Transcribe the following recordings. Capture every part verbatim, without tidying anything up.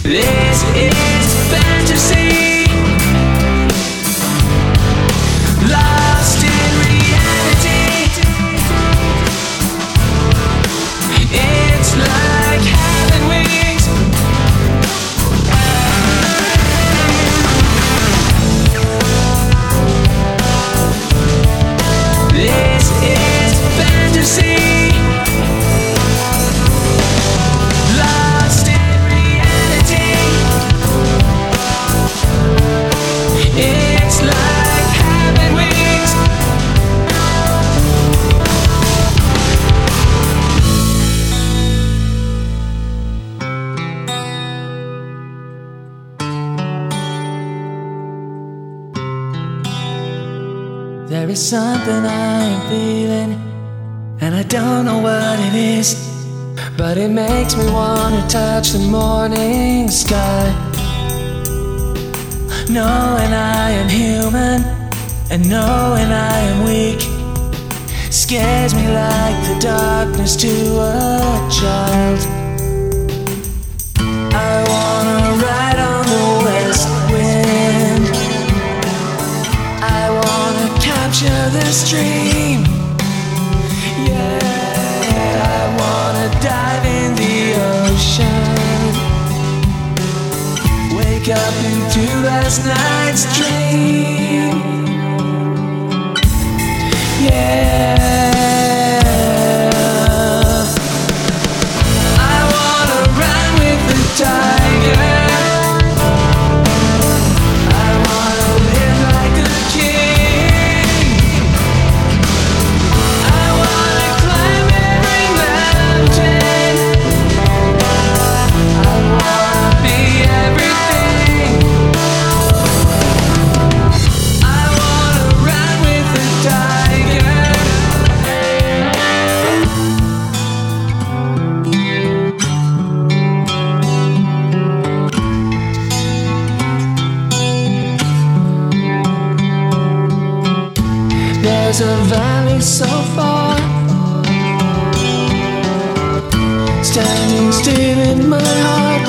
This is fantasy, lost in reality. It's like having wings. This is fantasy, lost in reality. It's like having wings. There is something I am feeling, and I don't know what it is, but it makes me want to touch the morning sky. Knowing I am human, and knowing I am weak, scares me like the darkness to a child. I wanna ride on the west wind, I wanna capture this dream. Yeah, I wanna dive in the ocean, wake up into last night's dream. Yeah, I wanna run with the tiger, I wanna live like a king, I wanna climb every mountain, I wanna be everything, I wanna run with the tiger. There's a valley so far, standing still in my heart,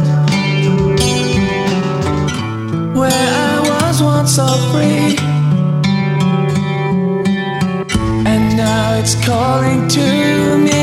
where I was once so free, and now it's calling to me.